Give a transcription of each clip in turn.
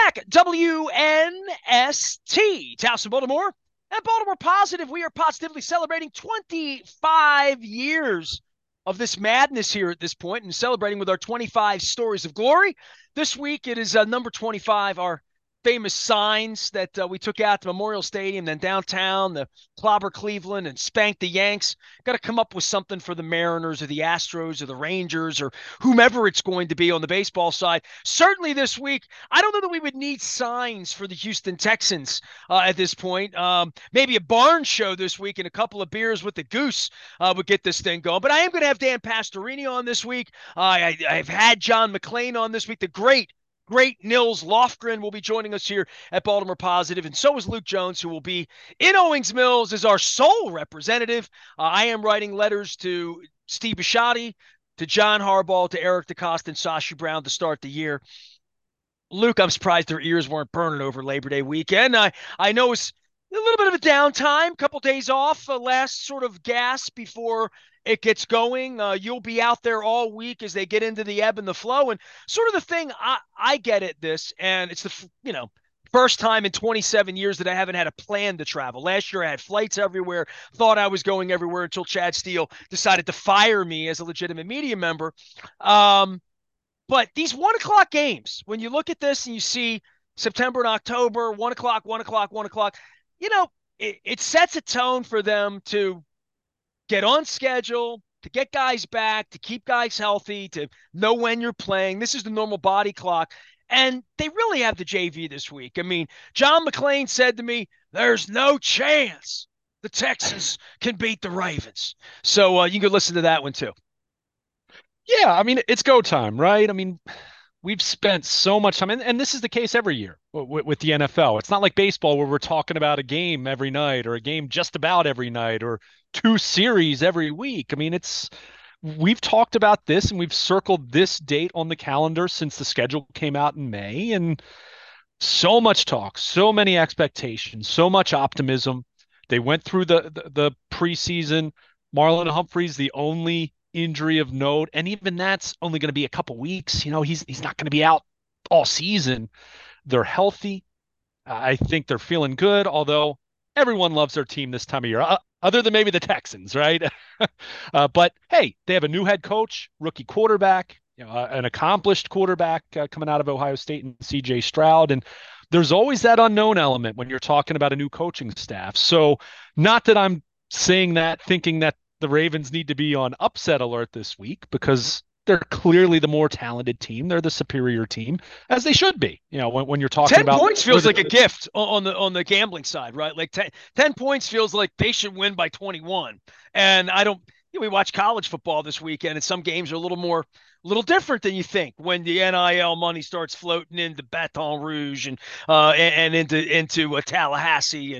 back. WNST, Towson, Baltimore. At Baltimore Positive, we are positively celebrating 25 years of this madness here at this point and celebrating with our 25 stories of glory. This week, it is number 25, our famous signs that we took out to Memorial Stadium, then downtown, the clobber Cleveland and spank the Yanks. Got to come up with something for the Mariners or the Astros or the Rangers or whomever it's going to be on the baseball side. Certainly this week, I don't know that we would need signs for the Houston Texans at this point. Maybe a barn show this week and a couple of beers with the goose would get this thing going. But I am going to have Dan Pastorini on this week. I've had John McClain on this week, the great Nils Lofgren will be joining us here at Baltimore Positive, and so is Luke Jones, who will be in Owings Mills as our sole representative. I am writing letters to Steve Bisciotti, to John Harbaugh, to Eric DeCosta, and Sashi Brown to start the year. Luke, I'm surprised their ears weren't burning over Labor Day weekend. I know it's a little bit of a downtime, couple days off, last sort of gas before it gets going. You'll be out there all week as they get into the ebb and the flow. And sort of the thing I get at this, and it's first time in 27 years that I haven't had a plan to travel. Last year I had flights everywhere, thought I was going everywhere until Chad Steele decided to fire me as a legitimate media member. But these 1 o'clock games, when you look at this and you see September and October, 1 o'clock, 1 o'clock, 1 o'clock, it sets a tone for them to get on schedule, to get guys back, to keep guys healthy, to know when you're playing. This is the normal body clock. And they really have the JV this week. I mean, John McClain said to me, there's no chance the Texans can beat the Ravens. So you can listen to that one too. Yeah, I mean, it's go time, right? I mean, we've spent so much time, and this is the case every year with the NFL. It's not like baseball where we're talking about a game every night or a game just about every night or two series every week. I mean, we've talked about this and we've circled this date on the calendar since the schedule came out in May, and so much talk, so many expectations, so much optimism. They went through the preseason. Marlon Humphrey's the only injury of note, and even that's only going to be a couple weeks. He's not going to be out all season. They're healthy. I think they're feeling good, although everyone loves their team this time of year, other than maybe the Texans, right? But hey, they have a new head coach, rookie quarterback, an accomplished quarterback coming out of Ohio State, and C.J. Stroud, and there's always that unknown element when you're talking about a new coaching staff. So not that I'm saying that thinking that the Ravens need to be on upset alert this week, because they're clearly the more talented team. They're the superior team, as they should be. When you're talking 10 about points feels like a gift on the gambling side, right? Like 10 points feels like they should win by 21. And I don't, we watch college football this weekend, and some games are a little different than you think when the NIL money starts floating into Baton Rouge and into Tallahassee.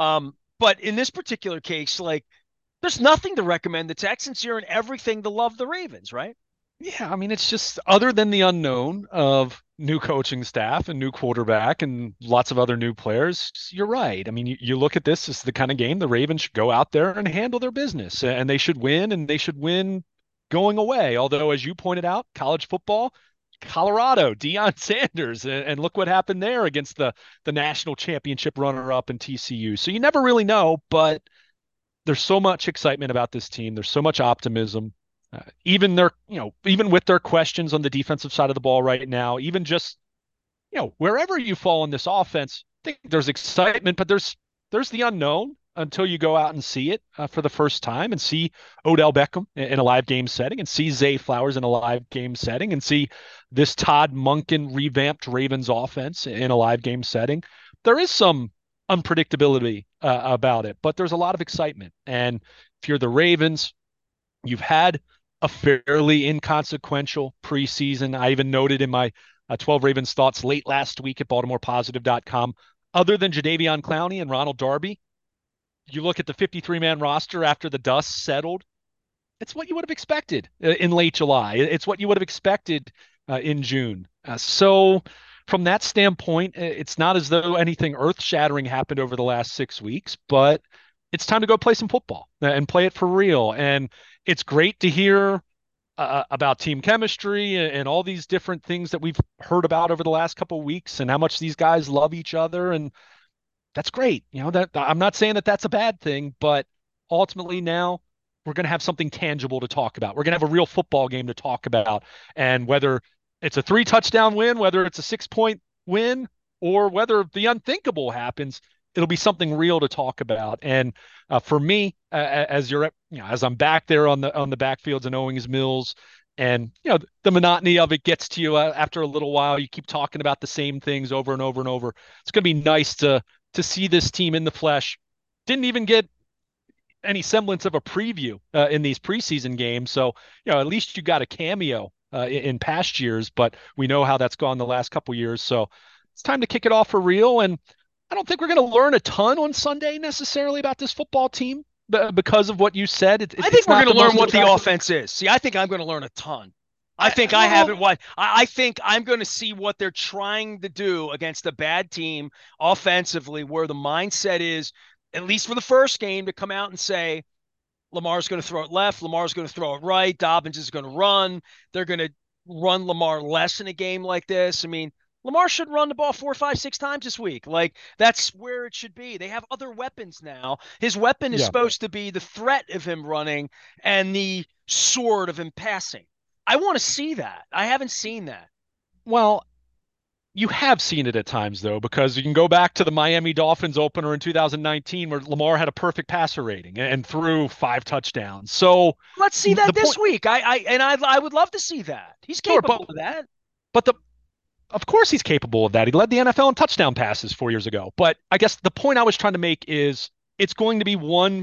But in this particular case, like, there's nothing to recommend the Texans here and everything to love the Ravens, right? Yeah, I mean, it's just other than the unknown of new coaching staff and new quarterback and lots of other new players, you're right. I mean, you look at this as the kind of game the Ravens should go out there and handle their business, and they should win, and they should win going away. Although, as you pointed out, college football, Colorado, Deion Sanders, and look what happened there against the national championship runner-up in TCU. So you never really know, but there's so much excitement about this team. There's so much optimism. Even with their questions on the defensive side of the ball right now, even just, wherever you fall in this offense, I think there's excitement, but there's the unknown until you go out and see it for the first time and see Odell Beckham in a live game setting and see Zay Flowers in a live game setting and see this Todd Monken revamped Ravens offense in a live game setting. There is some unpredictability about it, but there's a lot of excitement. And if you're the Ravens, you've had a fairly inconsequential preseason. I even noted in my 12 Ravens thoughts late last week at BaltimorePositive.com, other than Jadeveon Clowney and Ronald Darby, you look at the 53-man roster after the dust settled, it's what you would have expected in late July. It's what you would have expected in June. So from that standpoint, it's not as though anything earth-shattering happened over the last 6 weeks, but it's time to go play some football and play it for real. And it's great to hear about team chemistry and all these different things that we've heard about over the last couple of weeks and how much these guys love each other. And that's great. That I'm not saying that that's a bad thing, but ultimately now we're going to have something tangible to talk about. We're going to have a real football game to talk about. And whether it's a 3 touchdown win, whether it's a 6 point win, or whether the unthinkable happens, it'll be something real to talk about. And for me, as I'm back there on the backfields in Owings Mills, and the monotony of it gets to you after a little while. You keep talking about the same things over and over and over. It's going to be nice to see this team in the flesh. Didn't even get any semblance of a preview in these preseason games. So, at least you got a cameo in past years, but we know how that's gone the last couple years. So it's time to kick it off for real. And I don't think we're going to learn a ton on Sunday necessarily about this football team because of what you said. I think we're going to learn what the offense is. See, I think I'm going to learn a ton. I think I haven't watched. I think I'm going to see what they're trying to do against a bad team offensively, where the mindset is, at least for the first game, to come out and say, Lamar's going to throw it left, Lamar's going to throw it right, Dobbins is going to run. They're going to run Lamar less in a game like this. I mean, Lamar should run the ball 4, 5, 6 times this week. Like, that's where it should be. They have other weapons now. His weapon is supposed to be the threat of him running and the sword of him passing. I want to see that. I haven't seen that. Well, you have seen it at times, though, because you can go back to the Miami Dolphins opener in 2019 where Lamar had a perfect passer rating and threw 5 touchdowns. So let's see that this week. I would love to see that. He's capable of that. But of course he's capable of that. He led the NFL in touchdown passes 4 years ago. But I guess the point I was trying to make is it's going to be one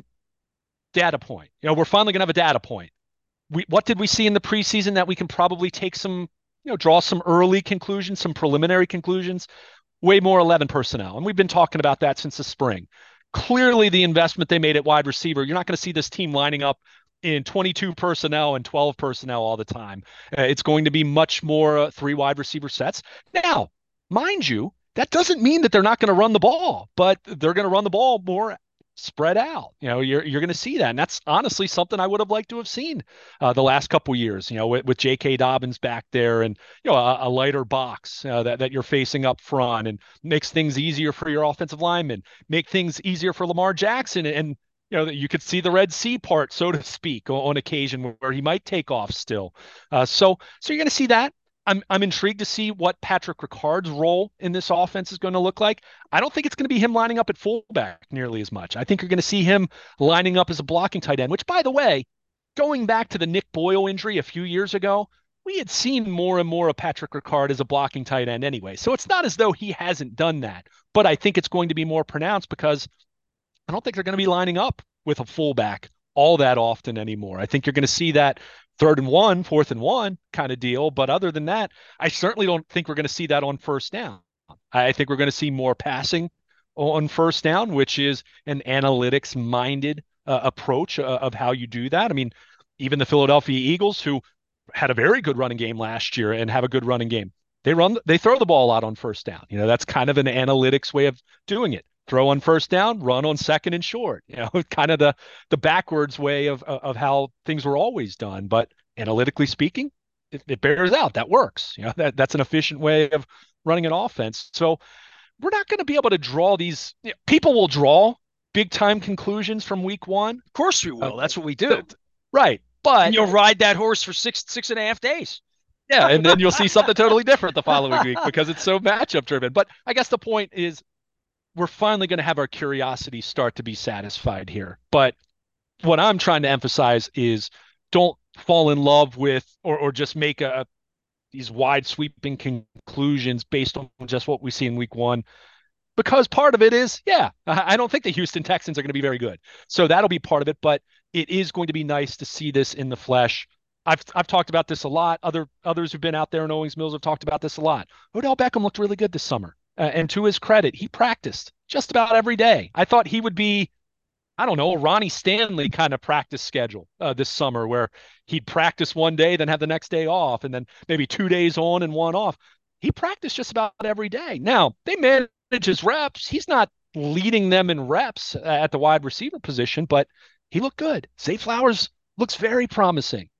data point. We're finally going to have a data point. What did we see in the preseason that we can probably take some, draw some early conclusions, some preliminary conclusions? Way more 11 personnel. And we've been talking about that since the spring. Clearly the investment they made at wide receiver, you're not going to see this team lining up in 22 personnel and 12 personnel all the time. It's going to be much more 3 wide receiver sets. Now, mind you, that doesn't mean that they're not going to run the ball, but they're going to run the ball more spread out. You're going to see that. And that's honestly something I would have liked to have seen the last couple years, with J.K. Dobbins back there and, a lighter box that you're facing up front, and makes things easier for your offensive linemen, make things easier for Lamar Jackson. And you could see the Red Sea part, so to speak, on occasion where he might take off still. So you're going to see that. I'm intrigued to see what Patrick Ricard's role in this offense is going to look like. I don't think it's going to be him lining up at fullback nearly as much. I think you're going to see him lining up as a blocking tight end, which, by the way, going back to the Nick Boyle injury a few years ago, we had seen more and more of Patrick Ricard as a blocking tight end anyway. So it's not as though he hasn't done that, but I think it's going to be more pronounced because I don't think they're going to be lining up with a fullback all that often anymore. I think you're going to see that 3rd and 1, 4th and 1 kind of deal. But other than that, I certainly don't think we're going to see that on first down. I think we're going to see more passing on first down, which is an analytics minded approach of how you do that. I mean, even the Philadelphia Eagles, who had a very good running game last year and have a good running game, they throw the ball out on first down. That's kind of an analytics way of doing it. Throw on first down, run on 2nd and short. Kind of the backwards way of how things were always done. But analytically speaking, it bears out. That works. That's an efficient way of running an offense. So we're not going to be able to draw these. People will draw big time conclusions from week 1. Of course we will. That's what we do. Right. But and you'll ride that horse for 6.5 days. Yeah, and then you'll see something totally different the following week because it's so matchup driven. But I guess the point is, we're finally going to have our curiosity start to be satisfied here. But what I'm trying to emphasize is don't fall in love with or just make these wide sweeping conclusions based on just what we see in week 1. Because part of it is, I don't think the Houston Texans are going to be very good. So that'll be part of it. But it is going to be nice to see this in the flesh. I've talked about this a lot. Others who've been out there in Owings Mills have talked about this a lot. Odell Beckham looked really good this summer. And to his credit, he practiced just about every day. I thought he would be, I don't know, a Ronnie Stanley kind of practice schedule this summer where he'd practice one day, then have the next day off, and then maybe 2 days on and 1 off. He practiced just about every day. Now, they manage his reps. He's not leading them in reps at the wide receiver position, but he looked good. Zay Flowers looks very promising.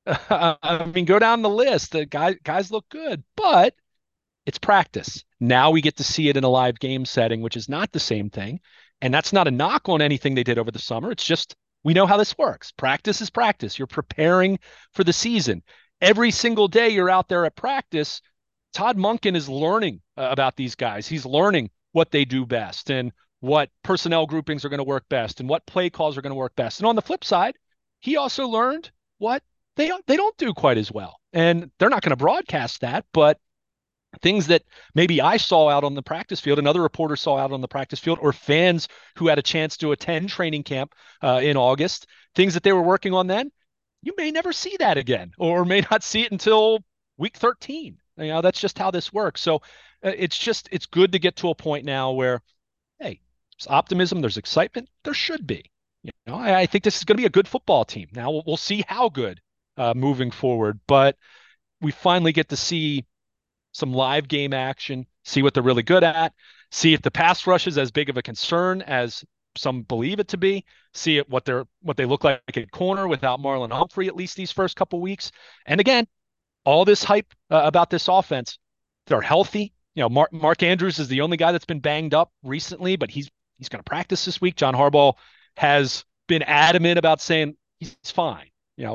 I mean, go down the list. The guys look good, but it's practice. Now we get to see it in a live game setting, which is not the same thing. And that's not a knock on anything they did over the summer. It's just we know how this works. Practice is practice. You're preparing for the season. Every single day you're out there at practice, Todd Monken is learning about these guys. He's learning what they do best and what personnel groupings are going to work best and what play calls are going to work best. And on the flip side, he also learned what they don't do quite as well. And they're not going to broadcast that, but things that maybe I saw out on the practice field, another reporter saw out on the practice field, or fans who had a chance to attend training camp in August, things that they were working on then, you may never see that again, or may not see it until week 13. That's just how this works. So it's good to get to a point now where, hey, there's optimism, there's excitement, there should be. I think this is going to be a good football team. Now we'll see how good moving forward, but we finally get to see some live game action, see what they're really good at, see if the pass rush is as big of a concern as some believe it to be, see what they look like at corner without Marlon Humphrey at least these first couple weeks. And again, all this hype about this offense, they're healthy. Mark Andrews is the only guy that's been banged up recently, but he's going to practice this week. John Harbaugh has been adamant about saying he's fine.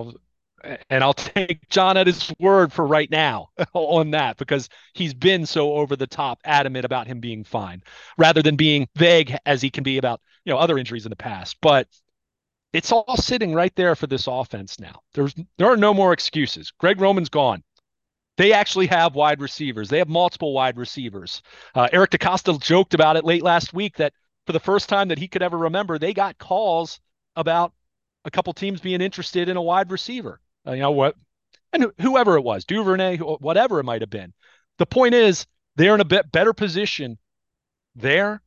And I'll take John at his word for right now on that, because he's been so over the top adamant about him being fine rather than being vague as he can be about, other injuries in the past. But it's all sitting right there for this offense now. There are no more excuses. Greg Roman's gone. They actually have wide receivers. They have multiple wide receivers. Eric DeCosta joked about it late last week that for the first time that he could ever remember, they got calls about a couple teams being interested in a wide receiver. What, and whoever it was, Duvernay, whatever it might have been. The point is, they're in a bit better position there.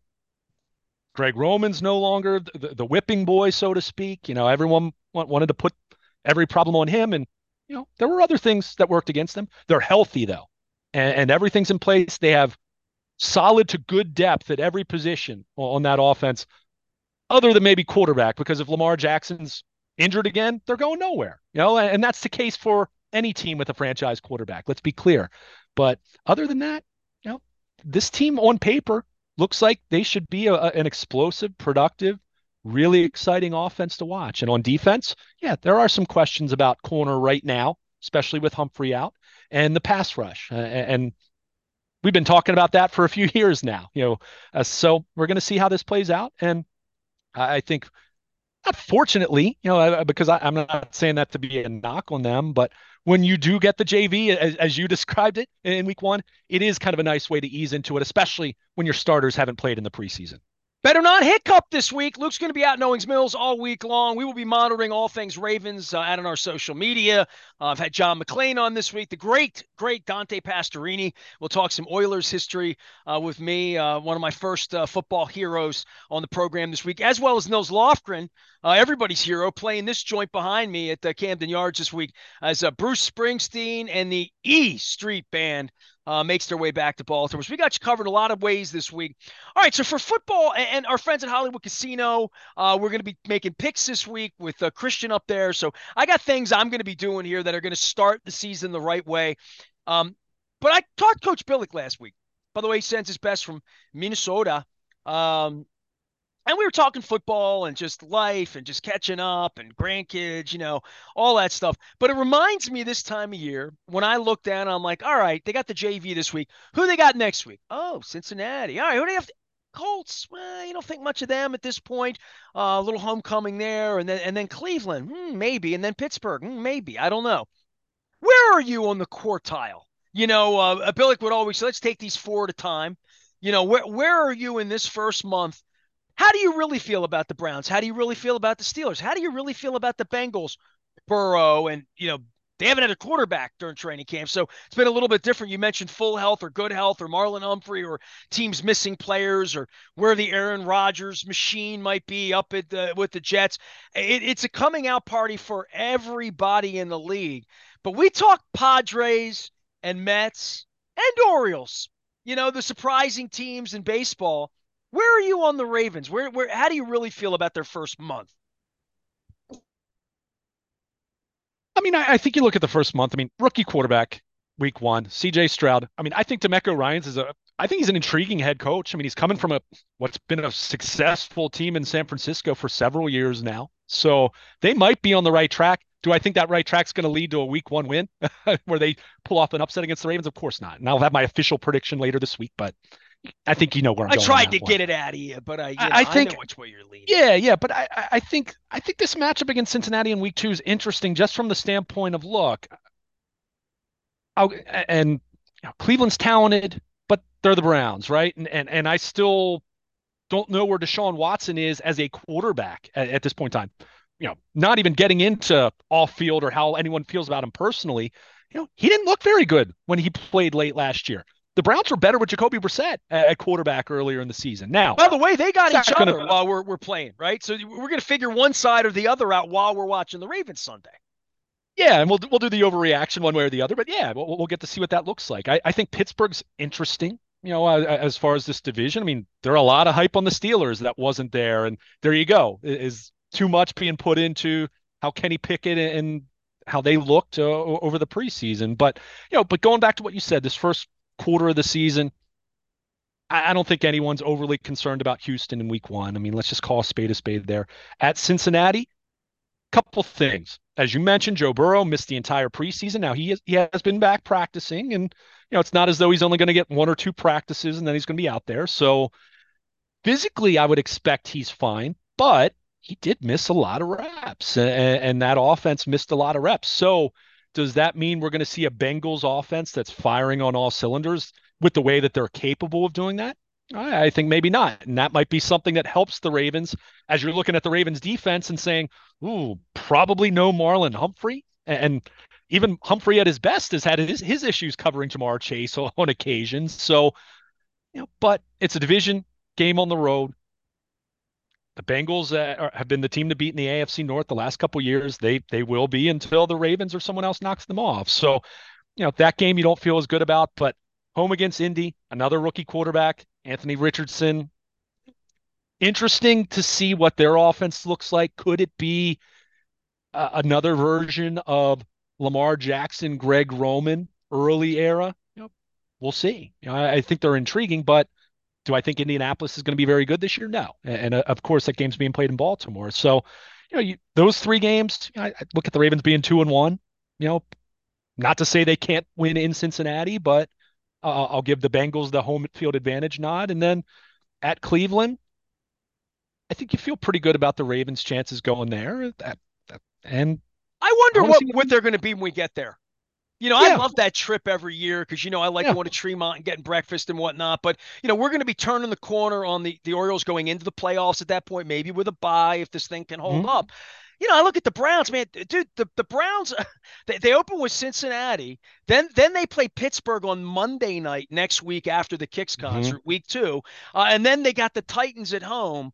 Greg Roman's no longer the whipping boy, so to speak. Everyone wanted to put every problem on him, and there were other things that worked against them. They're healthy though, and everything's in place. They have solid to good depth at every position on that offense, other than maybe quarterback, because if Lamar Jackson's injured again, they're going nowhere. And that's the case for any team with a franchise quarterback. Let's be clear. But other than that, this team on paper looks like they should be an explosive, productive, really exciting offense to watch. And on defense, yeah, there are some questions about corner right now, especially with Humphrey out, and the pass rush. And we've been talking about that for a few years now. So we're going to see how this plays out. And I think, unfortunately, because I'm not saying that to be a knock on them, but when you do get the JV, as you described it in week 1, it is kind of a nice way to ease into it, especially when your starters haven't played in the preseason. Better not hiccup this week. Luke's going to be out in Owings Mills all week long. We will be monitoring all things Ravens out on our social media. I've had John McClain on this week. The great Dante Pastorini will talk some Oilers history with me, one of my first football heroes on the program this week, as well as Nils Lofgren, everybody's hero, playing this joint behind me at Camden Yards this week as Bruce Springsteen and the E Street Band makes their way back to Baltimore. So we got you covered a lot of ways this week. All right, so for football and our friends at Hollywood Casino, we're going to be making picks this week with Christian up there. So I got things I'm going to be doing here that are going to start the season the right way. But I talked to Coach Billick last week. By the way, he sends his best from Minnesota. And we were talking football and just life and just catching up and grandkids, all that stuff. But it reminds me this time of year when I look down, I'm like, all right, they got the JV this week. Who they got next week? Oh, Cincinnati. All right, who do they have? Colts. Well, you don't think much of them at this point. A little homecoming there, and then Cleveland, maybe, and then Pittsburgh, maybe. I don't know. Where are you on the quartile? Billick would always say, let's take these 4 at a time. Where are you in this first month? How do you really feel about the Browns? How do you really feel about the Steelers? How do you really feel about the Bengals? Burrow, and, they haven't had a quarterback during training camp, so it's been a little bit different. You mentioned full health or good health or Marlon Humphrey or teams missing players or where the Aaron Rodgers machine might be up with the Jets. It's a coming out party for everybody in the league. But we talk Padres and Mets and Orioles, the surprising teams in baseball. Where are you on the Ravens? How do you really feel about their first month? mean, I think you look at the first month. I mean, rookie quarterback, week one, CJ Stroud. I mean, I think D'Amico Ryans I think he's an intriguing head coach. I mean, he's coming from what's been a successful team in San Francisco for several years now. So they might be on the right track. Do I think that right track's going to lead to a week one win where they pull off an upset against the Ravens? Of course not. And I'll have my official prediction later this week, but I think you know where I'm I going on tried that to one. get it out of you, but I I know think which way you're leaning. yeah, but I think this matchup against Cincinnati in week two is interesting just from the standpoint of look, I'll, and you know, Cleveland's talented, but they're the Browns, right? And I still don't know where Deshaun Watson is as a quarterback at this point in time. You know, not even getting into off field or how anyone feels about him personally. You know, he didn't look very good when he played late last year. The Browns were better with Jacoby Brissett at quarterback earlier in the season. Now, By the way, they got it's each not going to. other while we're playing, right? So we're going to figure one side or the other out while we're watching the Ravens Sunday. Yeah, and we'll do the overreaction one way or the other, but yeah, we'll get to see what that looks like. I think Pittsburgh's interesting, you know, as far as this division. I mean, there are a lot of hype on the Steelers that wasn't there, and there you go. Is too much being put into how Kenny Pickett and how they looked over the preseason. But you know, but going back to what you said, this first quarter of the season, I don't think anyone's overly concerned about Houston in week one. I mean, let's just call a spade there. At Cincinnati, couple things. As you mentioned, Joe Burrow missed the entire preseason. Now he has been back practicing, and you know it's not as though he's only going to get one or two practices and then he's going to be out there. So physically, I would expect he's fine, but he did miss a lot of reps, and that offense missed a lot of reps. So does that mean we're going to see a Bengals offense that's firing on all cylinders with the way that they're capable of doing that? I think maybe not. And that might be something that helps the Ravens as you're looking at the Ravens defense and saying, ooh, probably no Marlon Humphrey. And even Humphrey at his best has had his issues covering Jamar Chase on occasions. So, you know, but it's a division game on the road. The Bengals have been the team to beat in the AFC North the last couple of years. They will be until the Ravens or someone else knocks them off. So, you know, that game you don't feel as good about, but home against Indy, another rookie quarterback, Anthony Richardson. Interesting to see what their offense looks like. Could it be another version of Lamar Jackson, Greg Roman early era? You know, we'll see. You know, I think they're intriguing, but do I think Indianapolis is going to be very good this year? No. And of course, that game's being played in Baltimore. So, you know, those three games, you know, I look at the Ravens being 2-1. You know, not to say they can't win in Cincinnati, but I'll give the Bengals the home field advantage nod. And then at Cleveland, I think you feel pretty good about the Ravens' chances going there. And I I wonder want to see. what they're going to be when we get there. I Yeah, love that trip every year because, I like yeah. going to Tremont and getting breakfast and whatnot. But, we're going to be turning the corner on the Orioles going into the playoffs at that point, maybe with a bye if this thing can hold Mhm. up. I look at the Browns, man, dude, the Browns, they open with Cincinnati. Then they play Pittsburgh on Monday night next week after the Kicks Mhm. concert, week two. And then they got the Titans at home.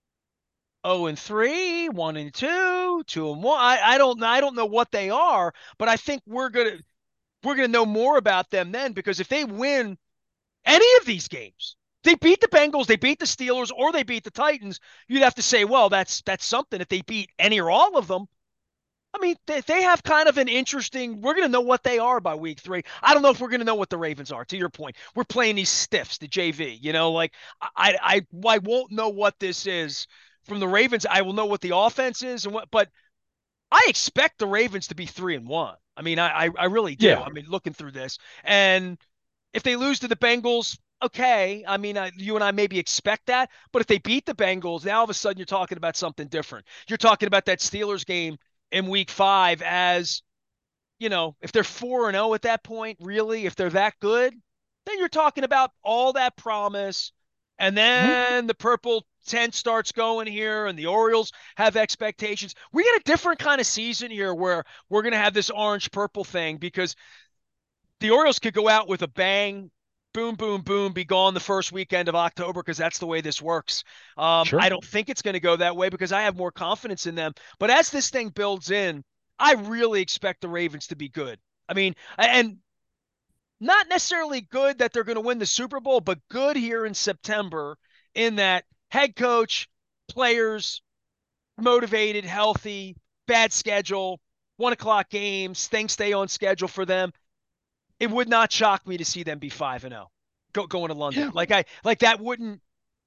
0-3, 1-2, 2-1. I don't know what they are, but I think we're gonna know more about them then because if they win any of these games, they beat the Bengals, they beat the Steelers, or they beat the Titans, you'd have to say, well, that's something. If they beat any or all of them, I mean, they have kind of an interesting. We're going to know what they are by week three. I don't know if we're going to know what the Ravens are. To your point, we're playing these stiffs, the JV. Like I won't know what this is from the Ravens. I will know what the offense is and what, but I expect the Ravens to be 3-1. I mean, I really do. Yeah. I mean, looking through this, and if they lose to the Bengals, okay. I mean, you and I maybe expect that, but if they beat the Bengals, now all of a sudden you're talking about something different. You're talking about that Steelers game in Week 5 as if they're 4-0 at that point, really, if they're that good, then you're talking about all that promise. And Mhm. then the purple tent starts going here, and the Orioles have expectations. We get a different kind of season here where we're going to have this orange purple thing because the Orioles could go out with a bang, boom, boom, boom, be gone the first weekend of October because that's the way this works. I Sure. don't think it's going to go that way because I have more confidence in them. But as this thing builds in, I really expect the Ravens to be good. I mean, and not necessarily good that they're going to win the Super Bowl, but good here in September in that head coach, players, motivated, healthy, bad schedule. 1 o'clock games, things stay on schedule for them. It would not shock me to see them be 5-0 going to London. Yeah. Like that wouldn't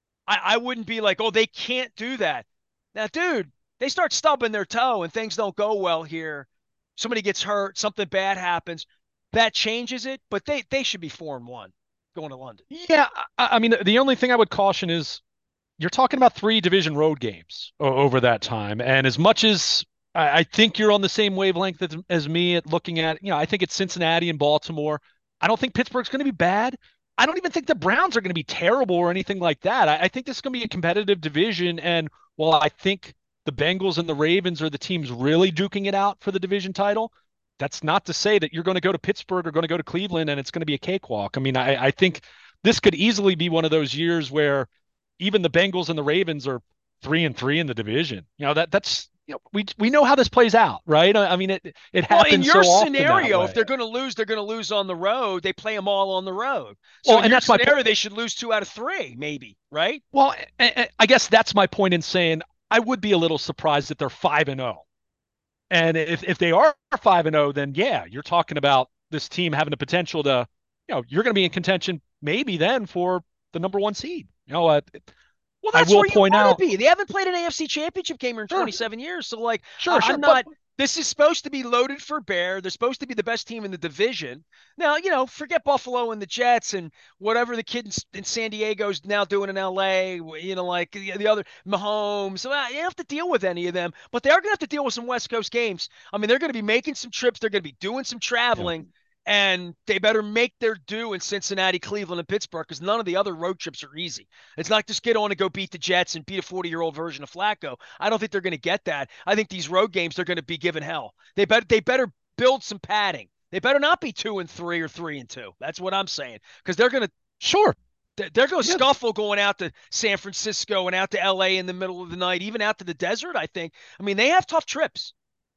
I wouldn't be like, oh, they can't do that. Now, dude, they start stubbing their toe and things don't go well here. Somebody gets hurt, something bad happens. That changes it, but they should be 4-1 going to London. Yeah. I mean, the only thing I would caution is you're talking about 3 division road games over that time. And as much as I think you're on the same wavelength as me at looking at, I think it's Cincinnati and Baltimore. I don't think Pittsburgh's going to be bad. I don't even think the Browns are going to be terrible or anything like that. I think this is going to be a competitive division. And while I think the Bengals and the Ravens are the teams really duking it out for the division title, that's not to say that you're going to go to Pittsburgh or going to go to Cleveland and it's going to be a cakewalk. I mean, I think this could easily be one of those years where even the Bengals and the Ravens are 3-3 in the division. That's we know how this plays out, right? I mean, it happens in your so often scenario, that if way. they're going to lose, they're going to lose on the road. They play them all on the road. So Well, in and your that's my scenario, point. they should lose 2 out of 3, maybe, right? Well, I guess that's my point in saying I would be a little surprised if they're 5-0. And if they are 5-0, then yeah, you're talking about this team having the potential to, you're going to be in contention maybe then for the number 1 seed. Well, I that's will where you point want out, to be. They haven't played an AFC Championship game in sure, 27 years. So, like, sure, I'm but not. This is supposed to be loaded for bear. They're supposed to be the best team in the division. Now, forget Buffalo and the Jets and whatever the kid in San Diego's now doing in LA, like the other Mahomes. So, you don't have to deal with any of them, but they are going to have to deal with some West Coast games. I mean, they're going to be making some trips. They're going to be doing some yeah, traveling. And they better make their due in Cincinnati, Cleveland, and Pittsburgh because none of the other road trips are easy. It's not just get on and go beat the Jets and beat a 40-year-old version of Flacco. I don't think they're going to get that. I think these road games they're going to be given hell. They better build some padding. They better not be 2-3 or 3-2. That's what I'm saying because sure, they're going to yeah, scuffle going out to San Francisco and out to LA in the middle of the night, even out to the desert. I think. I mean, they have tough trips.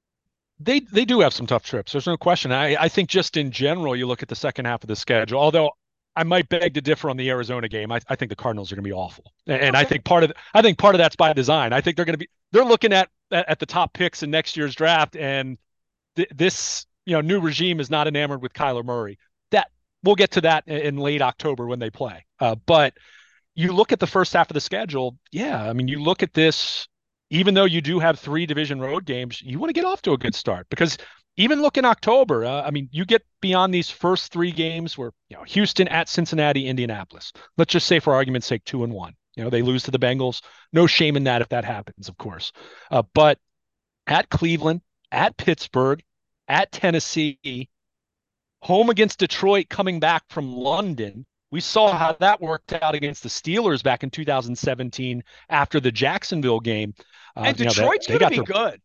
they do have some tough trips. There's no question. I think just in general, you look at the second half of the schedule. Although I might beg to differ on the Arizona game. I think the Cardinals are going to be awful, and Okay. I think part of that's by design. I think they're looking at the top picks in next year's draft, and this new regime is not enamored with Kyler Murray. That we'll get to that in late October when they play. But you look at the first half of the schedule. Yeah, I mean, you look at this. Even though you do have 3 division road games, you want to get off to a good start because even look in October. I mean, you get beyond these first 3 games where Houston at Cincinnati, Indianapolis. Let's just say, for argument's sake, 2-1. They lose to the Bengals. No shame in that if that happens, of course. But at Cleveland, at Pittsburgh, at Tennessee, home against Detroit, coming back from London. We saw how that worked out against the Steelers back in 2017 after the Jacksonville game. And Detroit's going to be good.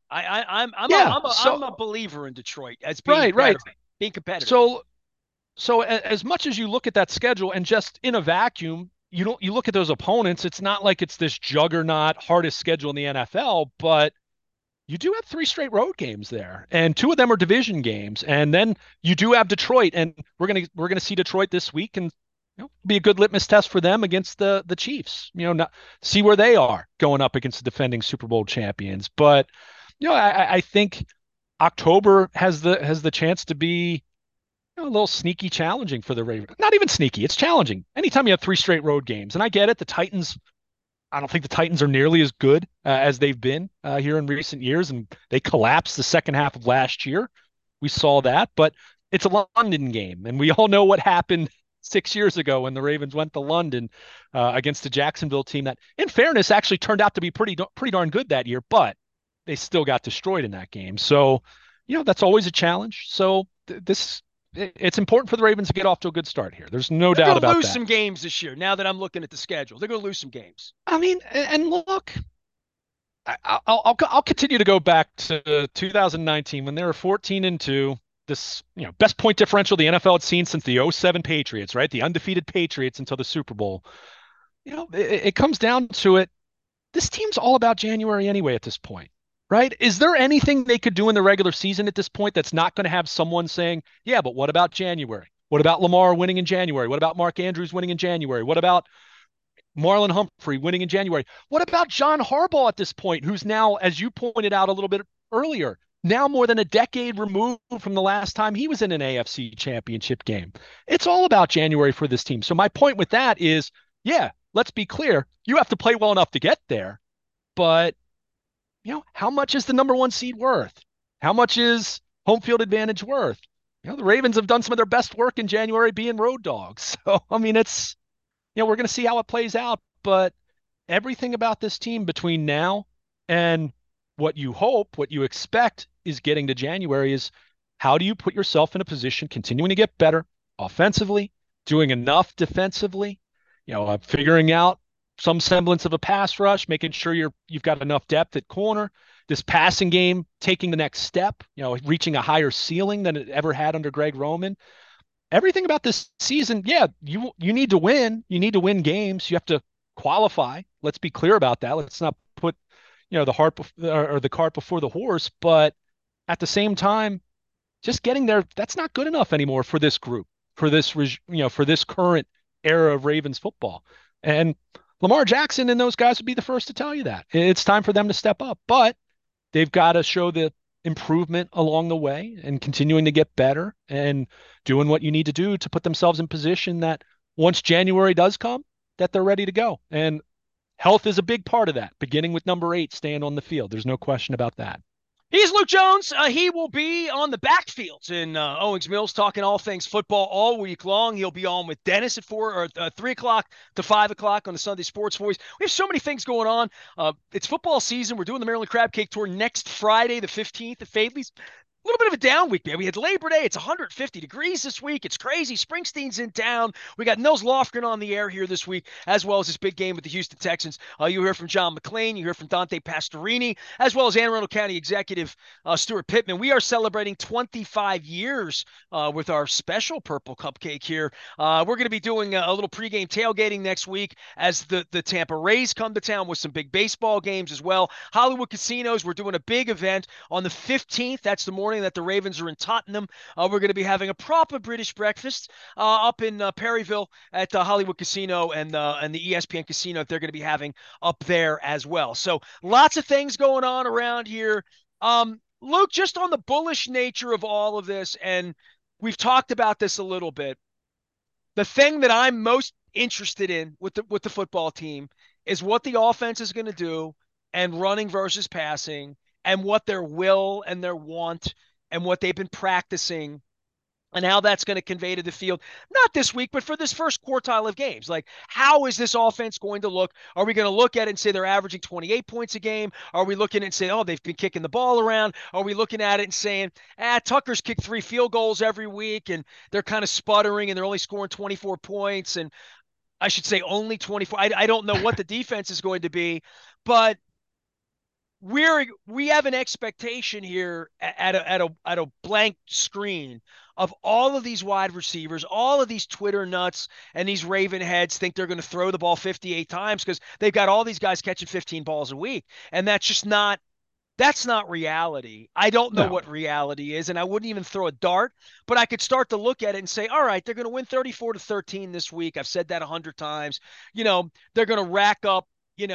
I'm a believer in Detroit as being right. better, being competitive. So as much as you look at that schedule and just in a vacuum, you look at those opponents. It's not like it's this juggernaut hardest schedule in the NFL, but you do have 3 straight road games there, and 2 of them are division games. And then you do have Detroit, and we're gonna see Detroit this week, and be a good litmus test for them against the Chiefs. Not see where they are going up against the defending Super Bowl champions. But I think October has the chance to be a little sneaky challenging for the Ravens. Not even sneaky, it's challenging. Anytime you have 3 straight road games, and I get it, the Titans. I don't think the Titans are nearly as good as they've been here in recent years, and they collapsed the second half of last year. We saw that, but it's a London game, and we all know what happened 6 years ago when the Ravens went to London against the Jacksonville team that, in fairness, actually turned out to be pretty darn good that year, but they still got destroyed in that game. So, that's always a challenge. So it's important for the Ravens to get off to a good start here. There's no They're doubt going to about lose that. some games this year. Now that I'm looking at the schedule, they're going to lose some games. I mean, and look, I'll continue to go back to 2019 when they were 14-2. This best point differential the NFL had seen since the '07 Patriots, right? The undefeated Patriots until the Super Bowl. It comes down to it. This team's all about January anyway at this point, right? Is there anything they could do in the regular season at this point that's not going to have someone saying, yeah, but what about January? What about Lamar winning in January? What about Mark Andrews winning in January? What about Marlon Humphrey winning in January? What about John Harbaugh at this point, who's now, as you pointed out a little bit earlier, now more than a decade removed from the last time he was in an AFC championship game. It's all about January for this team. So my point with that is, yeah, let's be clear. You have to play well enough to get there, but how much is the number one seed worth? How much is home field advantage worth? The Ravens have done some of their best work in January being road dogs. So, I mean, we're going to see how it plays out, but everything about this team between now and what you hope, what you expect is getting to January is how do you put yourself in a position continuing to get better offensively, doing enough defensively, figuring out some semblance of a pass rush, making sure you've got enough depth at corner, this passing game taking the next step, reaching a higher ceiling than it ever had under Greg Roman. Everything about this season, yeah, you need to win. You need to win games. You have to qualify. Let's be clear about that. Let's not put the cart before the horse. But at the same time, just getting there, that's not good enough anymore for this group, for this current era of Ravens football. And Lamar Jackson and those guys would be the first to tell you that it's time for them to step up. But they've got to show the improvement along the way and continuing to get better and doing what you need to do to put themselves in position that once January does come, that they're ready to go. And health is a big part of that, beginning with number 8, staying on the field. There's no question about that. He's Luke Jones. He will be on the backfields in Owings Mills talking all things football all week long. He'll be on with Dennis at 3 o'clock to 5 o'clock on the Sunday Sports Voice. We have so many things going on. It's football season. We're doing the Maryland Crab Cake Tour next Friday, the 15th at Fadley's. A little bit of a down week, man. We had Labor Day. It's 150 degrees this week. It's crazy. Springsteen's in town. We got Nils Lofgren on the air here this week, as well as this big game with the Houston Texans. You hear from John McClain. You hear from Dante Pastorini, as well as Anne Arundel County Executive Stuart Pittman. We are celebrating 25 years with our special Purple Cupcake here. We're going to be doing a little pregame tailgating next week as the Tampa Rays come to town with some big baseball games as well. Hollywood Casinos, we're doing a big event on the 15th. That's the morning that the Ravens are in Tottenham. We're going to be having a proper British breakfast up in Perryville at the Hollywood Casino and the ESPN Casino that they're going to be having up there as well. So lots of things going on around here. Luke, just on the bullish nature of all of this, and we've talked about this a little bit, the thing that I'm most interested in with the football team is what the offense is going to do and running versus passing and what their will and their want and what they've been practicing and how that's going to convey to the field, not this week, but for this first quartile of games. Like, how is this offense going to look? Are we going to look at it and say they're averaging 28 points a game? Are we looking at it and say, oh, they've been kicking the ball around? Are we looking at it and saying, Tucker's kicked 3 field goals every week and they're kind of sputtering and they're only scoring 24 points? And I should say only 24. I don't know what the defense is going to be, but we have an expectation here at a blank screen of all of these wide receivers, all of these Twitter nuts and these Raven heads think they're going to throw the ball 58 times because they've got all these guys catching 15 balls a week. And that's not reality. I don't know what reality is, and I wouldn't even throw a dart, but I could start to look at it and say, all right, they're going to win 34-13 this week. I've said that 100 times. They're going to rack up,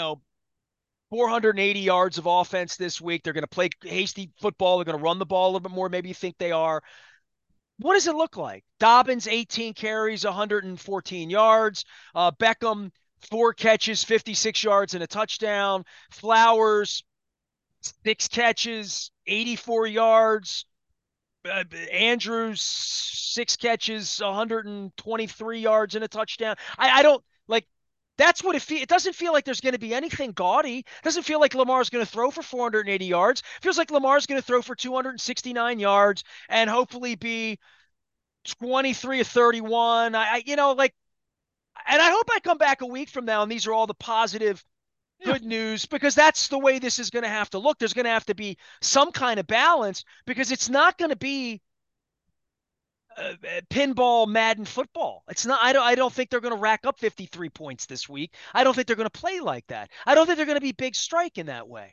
480 yards of offense this week. They're going to play hasty football. They're going to run the ball a little bit more. Maybe you think they are. What does it look like? Dobbins, 18 carries, 114 yards. Beckham, 4 catches, 56 yards and a touchdown. Flowers, 6 catches, 84 yards. Andrews, 6 catches, 123 yards and a touchdown. I don't like. That's what it doesn't feel like there's going to be anything gaudy. It doesn't feel like Lamar's going to throw for 480 yards. It feels like Lamar's going to throw for 269 yards and hopefully be 23 or 31. And I hope I come back a week from now and these are all the positive good news, because that's the way this is going to have to look. There's going to have to be some kind of balance because it's not going to be pinball Madden football. It's not. I don't think they're going to rack up 53 points this week. I don't think they're going to play like that. I don't think they're going to be big strike in that way.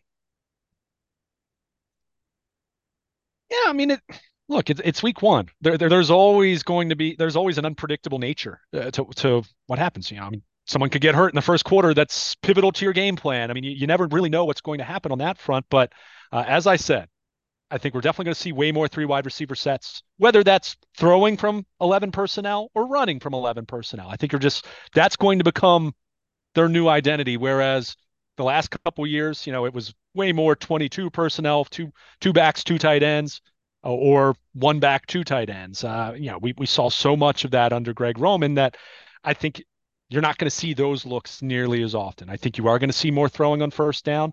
Yeah, I mean, it's week one. There's always an unpredictable nature to what happens. I mean, someone could get hurt in the first quarter. That's pivotal to your game plan. I mean, you never really know what's going to happen on that front. But as I said, I think we're definitely going to see way more three wide receiver sets, whether that's throwing from 11 personnel or running from 11 personnel. I think that's going to become their new identity. Whereas the last couple of years, it was way more 22 personnel, two backs, two tight ends, or one back, two tight ends. We saw so much of that under Greg Roman that I think you're not going to see those looks nearly as often. I think you are going to see more throwing on first down.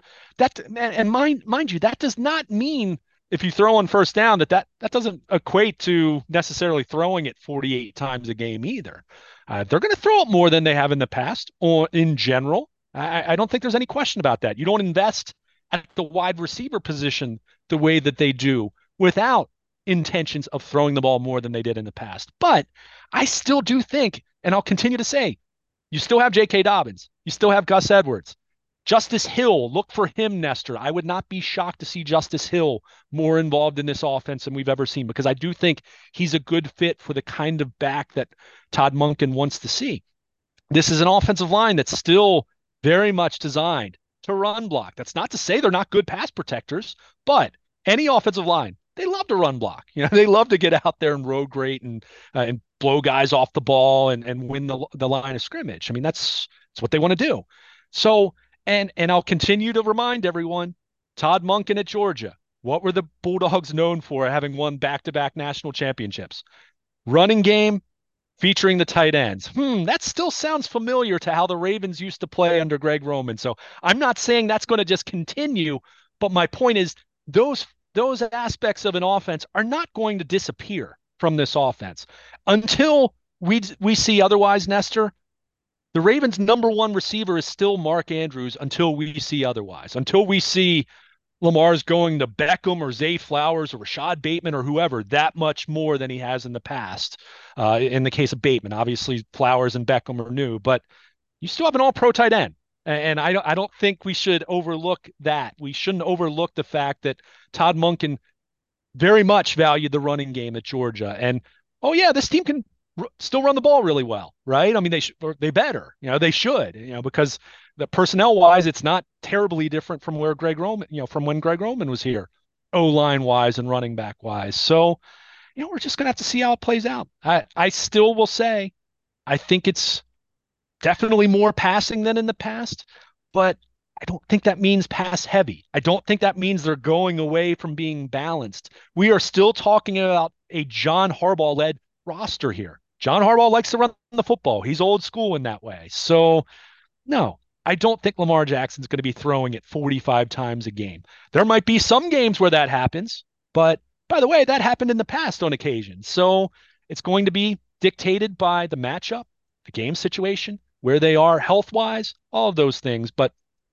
And mind you, that does not mean if you throw on first down that doesn't equate to necessarily throwing it 48 times a game either. They're going to throw it more than they have in the past, or in general. I don't think there's any question about that. You don't invest at the wide receiver position the way that they do without intentions of throwing the ball more than they did in the past. But I still do think, and I'll continue to say, you still have J.K. Dobbins. You still have Gus Edwards. Justice Hill, look for him, Nestor. I would not be shocked to see Justice Hill more involved in this offense than we've ever seen, because I do think he's a good fit for the kind of back that Todd Monken wants to see. This is an offensive line that's still very much designed to run block. That's not to say they're not good pass protectors, but any offensive line, they love to run block. They love to get out there and road great and blow guys off the ball and win the line of scrimmage. I mean, that's what they want to do. So, and I'll continue to remind everyone, Todd Monken at Georgia, what were the Bulldogs known for, having won back-to-back national championships? Running game featuring the tight ends. That still sounds familiar to how the Ravens used to play under Greg Roman. So I'm not saying that's going to just continue, but my point is those aspects of an offense are not going to disappear from this offense until we see otherwise, Nestor. The Ravens' number one receiver is still Mark Andrews until we see otherwise, until we see Lamar's going to Beckham or Zay Flowers or Rashad Bateman or whoever that much more than he has in the past. In the case of Bateman, obviously Flowers and Beckham are new, but you still have an all-pro tight end. And I don't think we should overlook that. We shouldn't overlook the fact that Todd Monken very much valued the running game at Georgia. And, oh, yeah, this team can still run the ball really well, right? I mean, they better, they should, because the personnel wise, it's not terribly different from where Greg Roman, from when Greg Roman was here, O-line wise and running back wise. So, we're just going to have to see how it plays out. I still will say, I think it's definitely more passing than in the past, but I don't think that means pass heavy. I don't think that means they're going away from being balanced. We are still talking about a John Harbaugh led roster here. John Harbaugh likes to run the football. He's old school in that way. So, no, I don't think Lamar Jackson's going to be throwing it 45 times a game. There might be some games where that happens, but by the way, that happened in the past on occasion. So it's going to be dictated by the matchup, the game situation, where they are health-wise, all of those things. But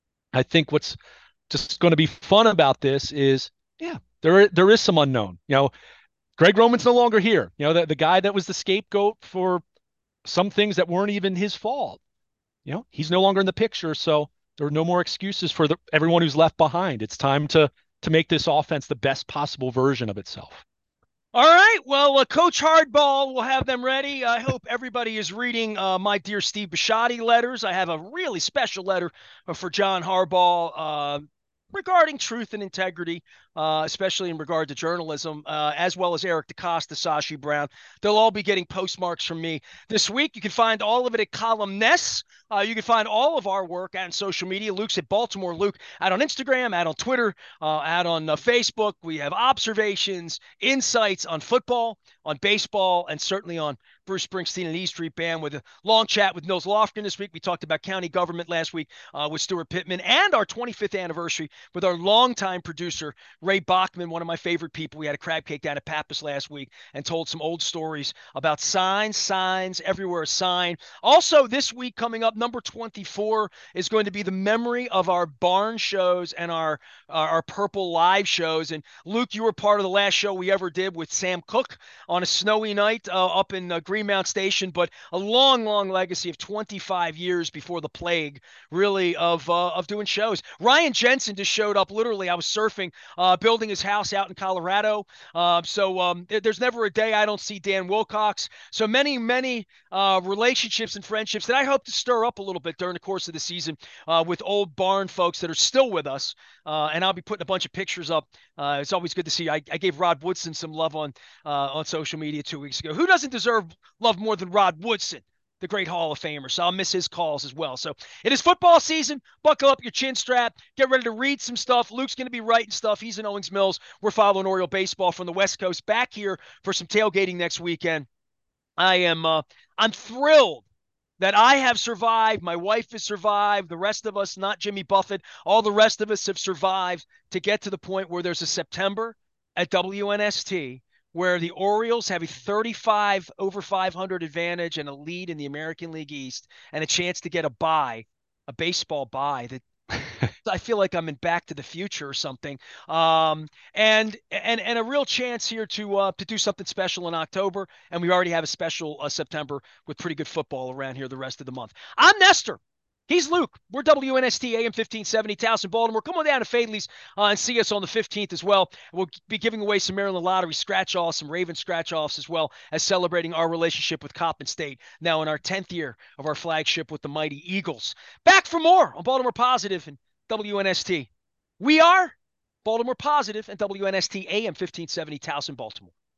I think what's just going to be fun about this is, there is some unknown. Greg Roman's no longer here. The guy that was the scapegoat for some things that weren't even his fault. He's no longer in the picture, so there are no more excuses for everyone who's left behind. It's time to make this offense the best possible version of itself. All right. Well, Coach Hardball will have them ready. I hope everybody is reading my dear Steve Bisciotti letters. I have a really special letter for John Harbaugh regarding truth and integrity, especially in regard to journalism, as well as Eric DeCosta, Sashi Brown. They'll all be getting postmarks from me this week. You can find all of it at Columness. You can find all of our work on social media. Luke's at Baltimore Luke, out on Instagram, out on Twitter, out on Facebook. We have observations, insights on football, on baseball, and certainly on Bruce Springsteen and E Street Band, with a long chat with Nils Lofgren this week. We talked about county government last week with Stuart Pittman, and our 25th anniversary with our longtime producer, Ray Bachman, one of my favorite people. We had a crab cake down at Pappas last week and told some old stories about signs, everywhere a sign. Also, this week coming up, number 24 is going to be the memory of our barn shows and our Purple Live shows. And Luke, you were part of the last show we ever did with Sam Cooke on a snowy night up in Greenmount Station, but a long, long legacy of 25 years before the plague, really, of doing shows. Ryan Jensen just showed up. Literally, I was surfing building his house out in Colorado. There's never a day I don't see Dan Wilcox. So many relationships and friendships that I hope to stir up a little bit during the course of the season with old barn folks that are still with us. And I'll be putting a bunch of pictures up. It's always good to see. I gave Rod Woodson some love on social media 2 weeks ago. Who doesn't deserve love more than Rod Woodson, the great Hall of Famer? So I'll miss his calls as well. So it is football season. Buckle up your chin strap. Get ready to read some stuff. Luke's going to be writing stuff. He's in Owings Mills. We're following Oriole baseball from the West Coast, back here for some tailgating next weekend. I'm thrilled that I have survived. My wife has survived. The rest of us, not Jimmy Buffett, all the rest of us have survived to get to the point where there's a September at WNST where the Orioles have a 35 over 500 advantage and a lead in the American League East and a chance to get a baseball bye that I feel like I'm in Back to the Future or something. And a real chance here to do something special in October. And we already have a special September with pretty good football around here the rest of the month. I'm Nestor. He's Luke. We're WNST AM 1570, Towson, Baltimore. Come on down to Fadley's and see us on the 15th as well. We'll be giving away some Maryland Lottery scratch-offs, some Raven scratch-offs, as well as celebrating our relationship with Coppin State, now in our 10th year of our flagship with the mighty Eagles. Back for more on Baltimore Positive and WNST. We are Baltimore Positive and WNST AM 1570, Towson, Baltimore.